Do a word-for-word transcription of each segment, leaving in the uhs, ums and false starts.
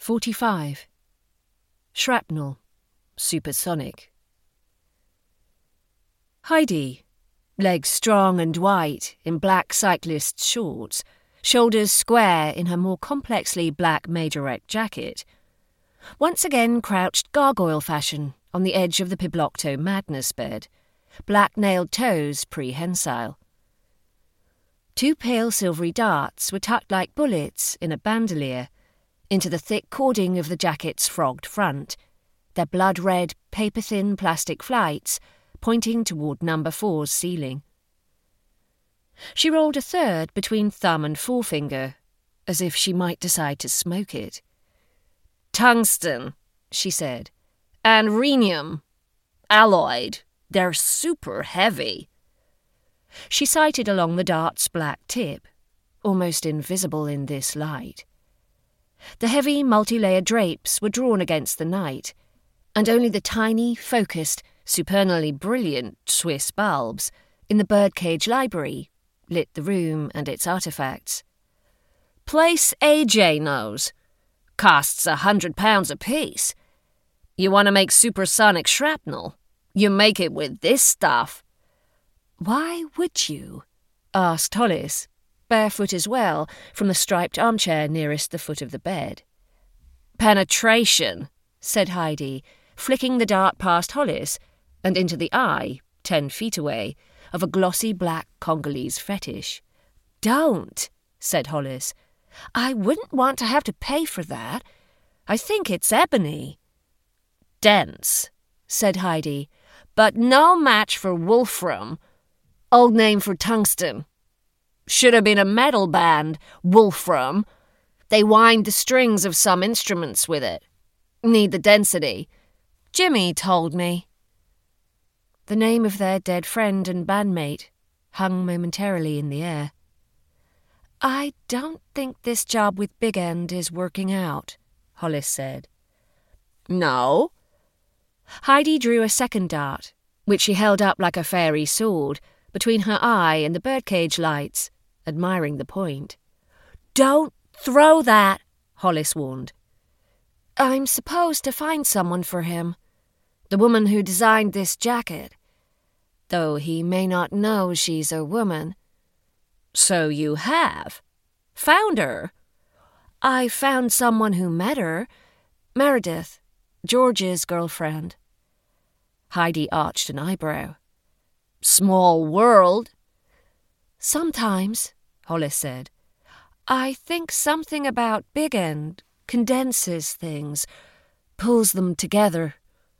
forty-five. Shrapnel. Supersonic. Heidi, legs strong and white in black cyclist shorts, shoulders square in her more complexly black majorette jacket, once again crouched gargoyle fashion on the edge of the Piblocto madness bed, black-nailed toes prehensile. Two pale silvery darts were tucked like bullets in a bandolier into the thick cording of the jacket's frogged front, their blood-red, paper-thin plastic flights pointing toward number four's ceiling. She rolled a third between thumb and forefinger, as if she might decide to smoke it. "Tungsten," she said, "and rhenium. Alloyed. They're super heavy." She sighted along the dart's black tip, almost invisible in this light. The heavy, multi-layered drapes were drawn against the night, and only the tiny, focused, supernally brilliant Swiss bulbs in the birdcage library lit the room and its artifacts. "Place A J knows. Costs a hundred pounds apiece. You want to make supersonic shrapnel? You make it with this stuff." "Why would you?" asked Hollis, barefoot as well, from the striped armchair nearest the foot of the bed. "Penetration," said Heidi, flicking the dart past Hollis and into the eye, ten feet away, of a glossy black Congolese fetish. "Don't," said Hollis. "I wouldn't want to have to pay for that. I think it's ebony." "Dense," said Heidi, "but no match for wolfram. Old name for tungsten. Should have been a metal band, wolfram. They wind the strings of some instruments with it. Need the density. Jimmy told me." The name of their dead friend and bandmate hung momentarily in the air. "I don't think this job with Big End is working out," Hollis said. "No?" Heidi drew a second dart, which she held up like a fairy sword, between her eye and the birdcage lights, admiring the point. "Don't throw that," Hollis warned. "I'm supposed to find someone for him. The woman who designed this jacket. Though he may not know she's a woman." "So you have? Found her?" "I found someone who met her. Meredith, George's girlfriend." Heidi arched an eyebrow. "Small world." "Sometimes," Hollis said. "I think something about Big End condenses things, pulls them together."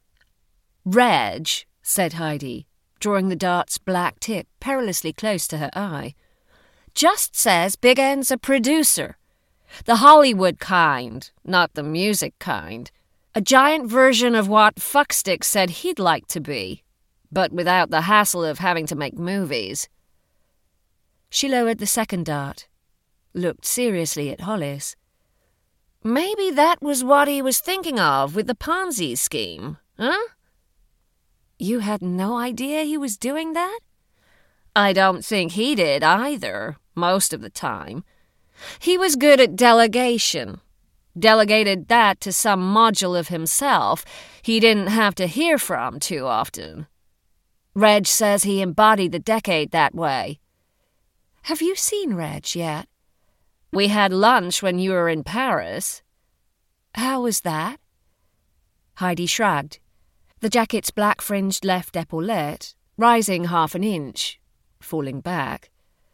"Reg," said Heidi, drawing the dart's black tip perilously close to her eye, "just says Big End's a producer. The Hollywood kind, not the music kind. A giant version of what Fuckstick said he'd like to be, but without the hassle of having to make movies." She lowered the second dart, looked seriously at Hollis. "Maybe that was what he was thinking of with the Ponzi scheme, huh?" "You had no idea he was doing that?" "I don't think he did either, most of the time. He was good at delegation. Delegated that to some module of himself he didn't have to hear from too often. Reg says he embodied the decade that way." "Have you seen Reg yet?" "We had lunch when you were in Paris." "How was that?" Heidi shrugged, the jacket's black-fringed left epaulette rising half an inch, falling back.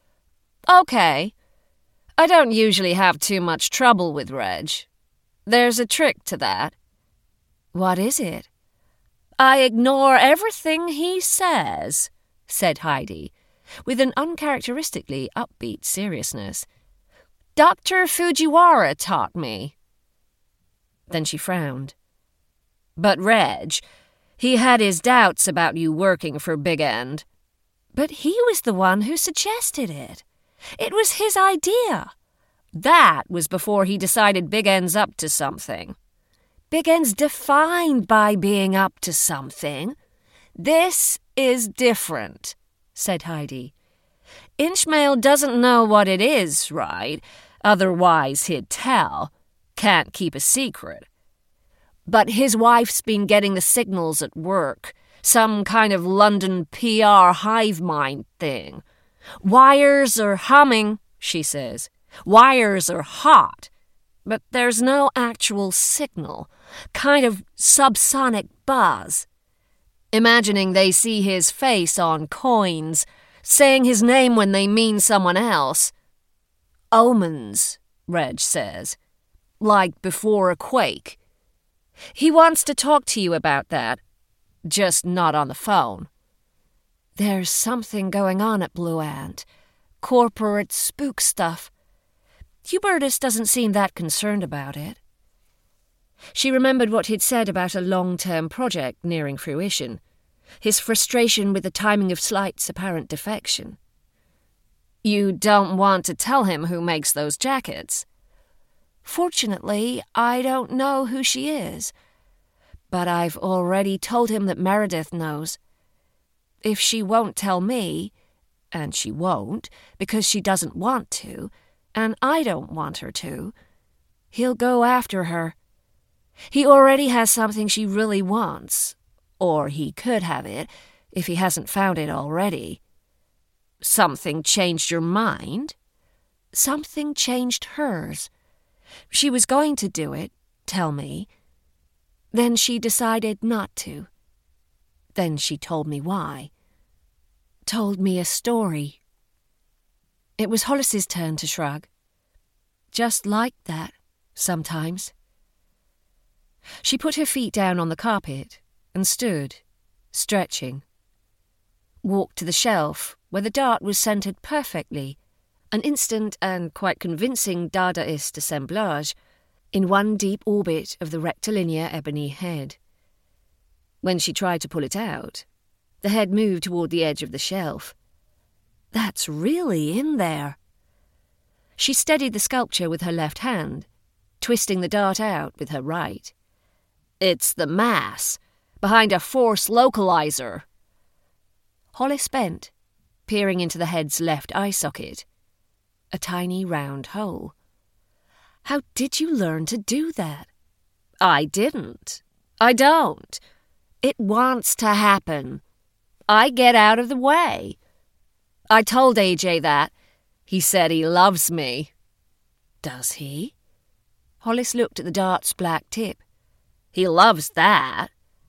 "Okay. I don't usually have too much trouble with Reg. There's a trick to that." "What is it?" "I ignore everything he says," said Heidi, with an uncharacteristically upbeat seriousness. "Doctor Fujiwara taught me." Then she frowned. "But Reg, he had his doubts about you working for Big End." "But he was the one who suggested it. It was his idea." "That was before he decided Big End's up to something." "Big End's defined by being up to something." "This is different," said Heidi. "Inchmail doesn't know what it is, right? Otherwise he'd tell. can't keep a secret. But his wife's been getting the signals at work, some kind of London P R hive mind thing. Wires are humming, she says. Wires are hot. But there's no actual signal, kind of subsonic buzz. Imagining they see his face on coins, saying his name when they mean someone else. Omens, Reg says. Like before a quake. He wants to talk to you about that, just not on the phone. There's something going on at Blue Ant. Corporate spook stuff. Hubertus doesn't seem that concerned about it. She remembered what he'd said about a long-term project nearing fruition, his frustration with the timing of Slight's apparent defection. You don't want to tell him who makes those jackets? Fortunately, I don't know who she is. But I've already told him that Meredith knows. If she won't tell me, and she won't, because she doesn't want to, and I don't want her to, he'll go after her. He already has something she really wants, or he could have it, if he hasn't found it already. Something changed your mind? Something changed hers. She was going to do it, tell me. Then she decided not to. Then she told me why. Told me a story. It was Hollis's turn to shrug. Just like that, sometimes. She put her feet down on the carpet and stood, stretching. Walked to the shelf where the dart was centered perfectly, an instant and quite convincing Dadaist assemblage, in one deep orbit of the rectilinear ebony head. When she tried to pull it out, the head moved toward the edge of the shelf. That's really in there. She steadied the sculpture with her left hand, twisting the dart out with her right. It's the mass, behind a force localizer. Hollis bent, peering into the head's left eye socket. A tiny round hole. How did you learn to do that? I didn't. I don't. It wants to happen. I get out of the way. I told A J that. He said he loves me. Does he? Hollis looked at the dart's black tip. He loves that.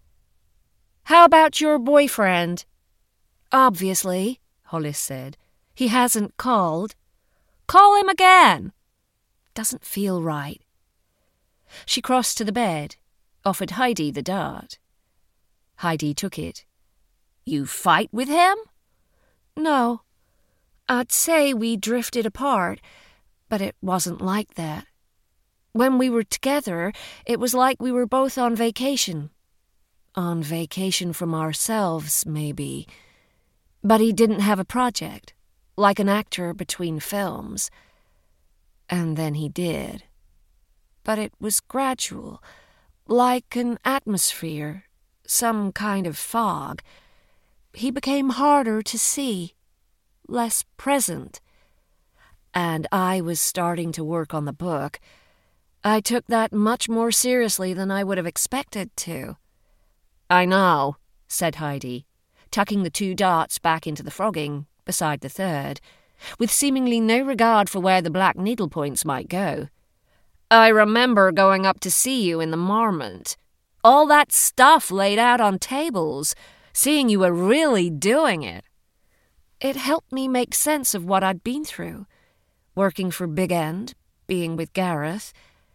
How about your boyfriend? Obviously, Hollis said. He hasn't called. Call him again. Doesn't feel right. She crossed to the bed, offered Heidi the dart. Heidi took it. You fight with him? No. I'd say we drifted apart, but it wasn't like that. When we were together, it was like we were both on vacation. On vacation from ourselves, maybe. But he didn't have a project, like an actor between films. And then he did. But it was gradual, like an atmosphere, some kind of fog. He became harder to see, less present. And I was starting to work on the book. I took that much more seriously than I would have expected to. I know, said Heidi, tucking the two darts back into the frogging beside the third, with seemingly no regard for where the black needlepoints might go. I remember going up to see you in the Marmont. All that stuff laid out on tables, seeing you were really doing it. It helped me make sense of what I'd been through, working for Big End, being with Gareth.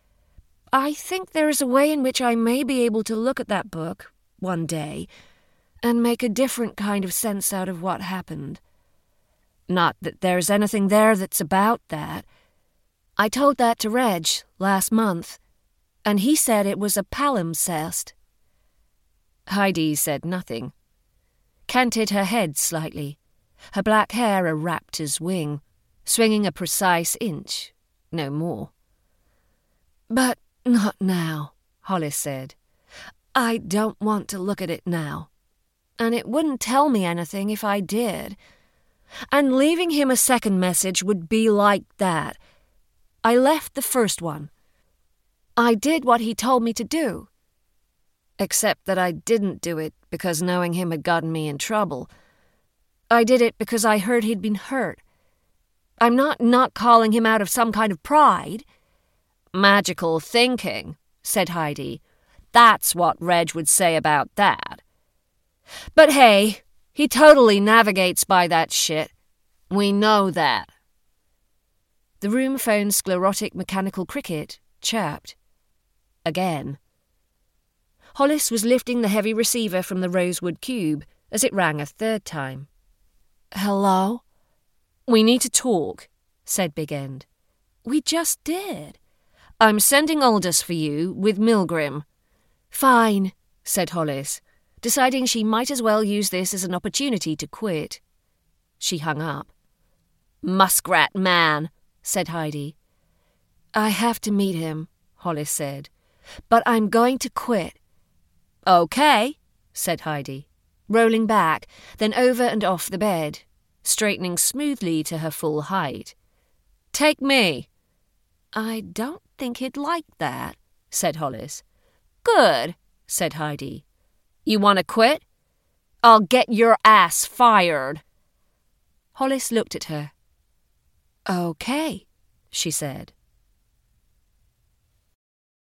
I think there is a way in which I may be able to look at that book, one day, and make a different kind of sense out of what happened. Not that there's anything there that's about that. I told that to Reg last month, and he said it was a palimpsest. Heidi said nothing. Canted her head slightly, her black hair a raptor's wing, swinging a precise inch, no more. But not now, Hollis said. I don't want to look at it now, and it wouldn't tell me anything if I did. And leaving him a second message would be like that. I left the first one. I did what he told me to do. Except that I didn't do it because knowing him had gotten me in trouble. I did it because I heard he'd been hurt. I'm not not calling him out of some kind of pride. Magical thinking, said Heidi. That's what Reg would say about that. But hey, he totally navigates by that shit. We know that. The room phone's sclerotic mechanical cricket chirped. Again. Hollis was lifting the heavy receiver from the rosewood cube as it rang a third time. Hello? We need to talk, said Big End. We just did. I'm sending Aldous for you with Milgrim. Fine, said Hollis, deciding she might as well use this as an opportunity to quit. She hung up. Muskrat man, said Heidi. I have to meet him, Hollis said, but I'm going to quit. Okay, said Heidi, rolling back, then over and off the bed, straightening smoothly to her full height. Take me. I don't think he'd like that, said Hollis. Good, said Heidi. You want to quit? I'll get your ass fired. Hollis looked at her. Okay, she said.